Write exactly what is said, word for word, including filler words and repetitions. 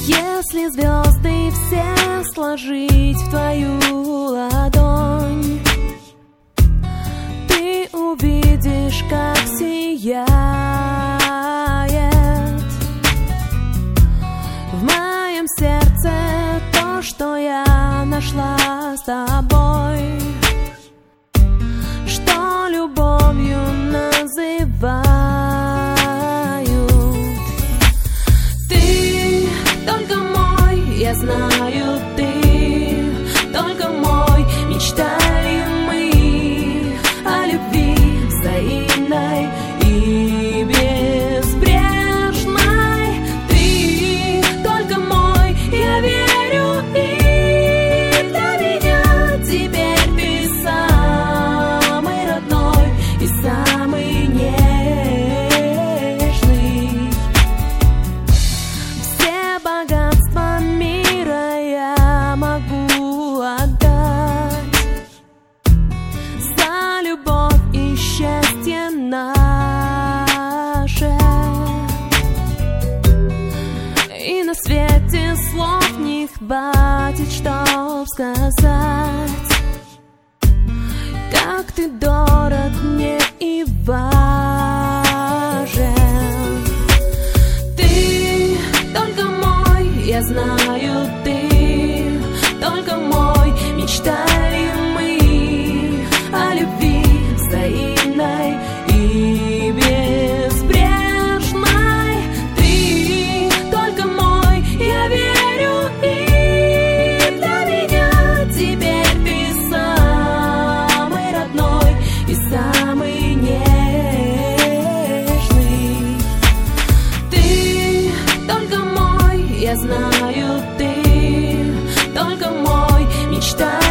Если звезды все сложить в твою ладонь, ты увидишь, как сияет в моем сердце то, что я нашла с тобой, что любовью называют. Ты только мой, я знаю, ты только мой. Мечтали мы о любви взаимной и безбрежной. Ты только мой, я верю, и для меня теперь ты самый родной и самый нежный. Все богатства мира я могу отдать за любовь и счастье наше. И на свете слов не хватит, чтоб сказать, как ты дорог мне и важен. Ты только мой, я знаю, ты только мой. Мечтали мы о любви взаимной и безбрежной. Ты только мой, я верю, и для меня теперь ты самый родной и самый нежный. Ты только мой, я знаю, ты только мой. Мечта